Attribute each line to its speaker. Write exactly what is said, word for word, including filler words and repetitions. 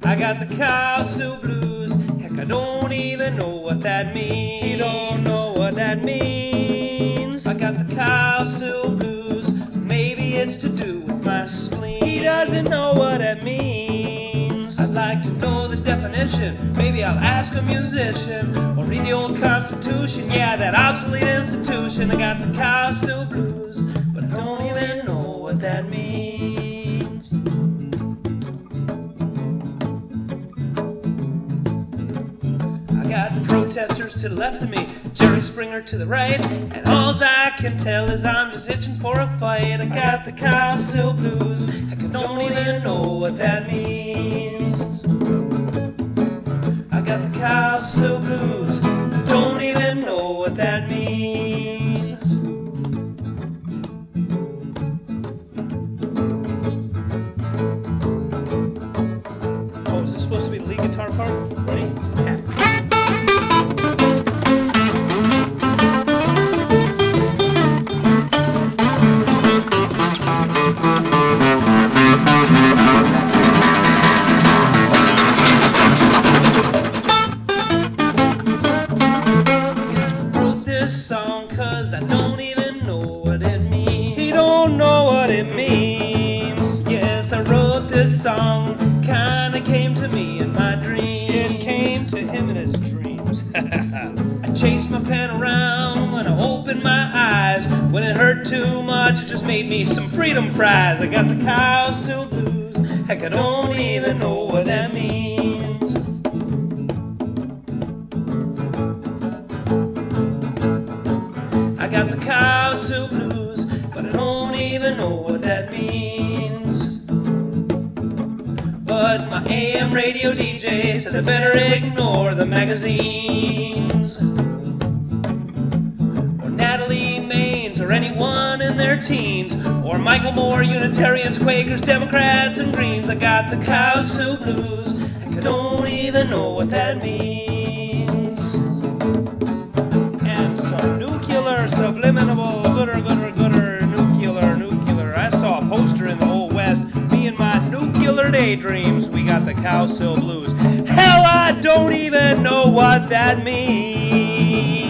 Speaker 1: I got the Cowsill Blues. Heck, I don't even know what that means. He don't know what that means. I got the Cowsill Blues. Maybe it's to do with my spleen. He doesn't know what that means. I'd like to know the definition. Maybe I'll ask a musician or read the old Constitution. Yeah, that obsolete institution. I got the Cowsill Blues, but I don't even know what that means. I got the protesters to the left of me, Jerry Springer to the right, and all I can tell is I'm just itching for a fight. I got the Cowsill Blues. Heck, I don't even know what that means. I got the Cowsill Blues. Don't even know what that means. Oh, is this supposed to be the lead guitar part? Ready? Made me some freedom fries. I got the Cowsill Blues. Heck, I don't even know what that means. I got the Cowsill Blues, but I don't even know what that means. But my A M radio D J says I better ignore the magazines, or Natalie Maines, or anyone in their teens, or Michael Moore, Unitarians, Quakers, Democrats, and Greens. I got the Cowsill Blues. Heck, I don't even know what that means. And some nuclear, subliminal, gooder, gooder, gooder, nuclear, nuclear. I saw a poster in the old West. Me and my nuclear daydreams. We got the Cowsill Blues. Hell, I don't even know what that means.